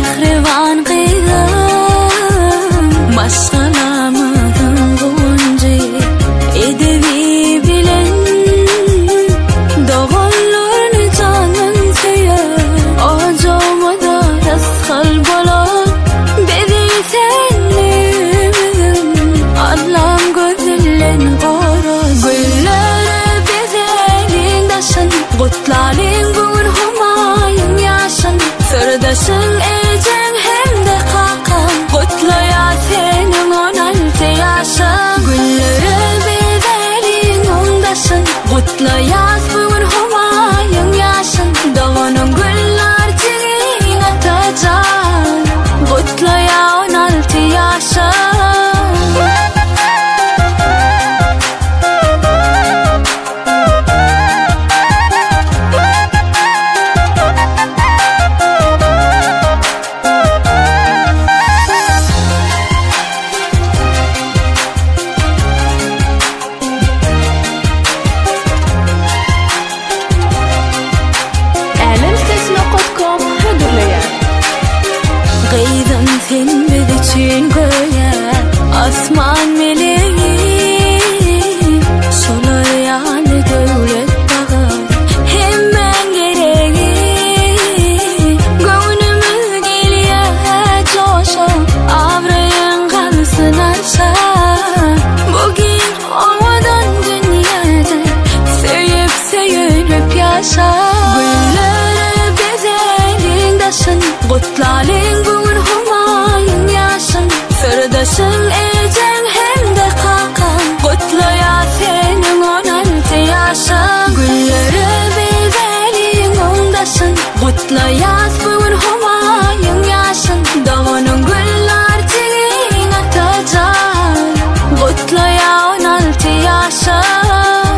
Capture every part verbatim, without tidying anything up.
mehriban kıyım maşgalamıdın gonca edevi bilen doğullarını canın seyir acamada yaskhal bola bedil tenlim Allah'ım gözüllen qara güllere bezelin daşın gutlalin bugün humayın yaşın sırdaşın ecen hem de kakan gutlaya senin on altı yaşın güllere bezelin ondaşın gutlaya bugün humayın yaşın dağının güller çiğin atacan gutlaya on altı yaşın Gıydım sen biz için göğe asman meleği solar yani devlet bağı hemen gereği gönlümüz geliyor coşa avrayın kalsın aşağı bugün olmadan dünyada sevip sevip yaşa güllere bezelin daşın gutlalin bugün humayın yaşın sırdaşın ecen hem de kakan gutlaya senin on altı yaşın güllere bezelin ondaşın gutlaya bugün humayın yaşın dağının güller çiğin atacan gutlaya on altı yaşın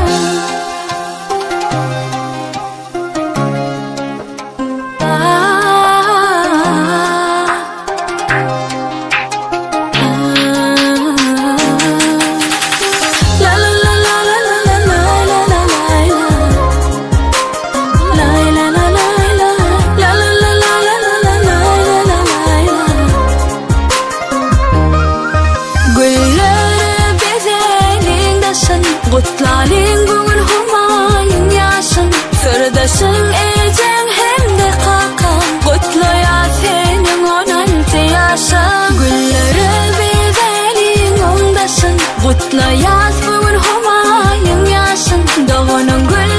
gutlalin bugün humayın yaşın sırdaşın ecen hem de kakan gutlaya senin on altı yaşın güllere bezelin ondaşın gutlaya bugün humayın yaşın dağının güller